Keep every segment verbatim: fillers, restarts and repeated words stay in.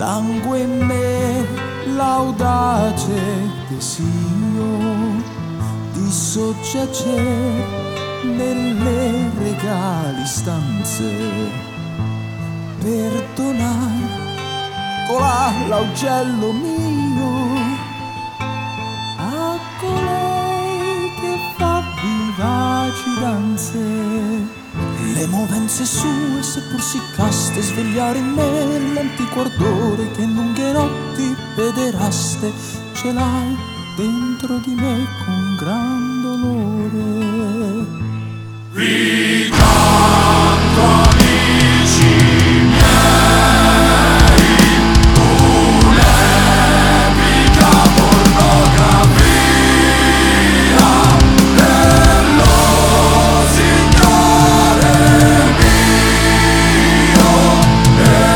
langue in me l'audace desio di soggiacere nelle regali stanze, perdonare colà l'augello mio a colei che fa vivaci danze. Le movenze sue, seppur si caste, svegliare in me l'antico ardore che in lunghe notti vederaste. Ce l'hai dentro di me con gran dolore. Vi canto amici miei, un'epica pornografia dello Signore mio e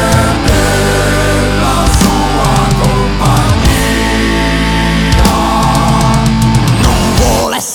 della sua compagnia. Non vuole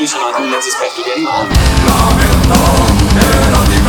cui sono anche un mezzo esperto di animali. Lamento era di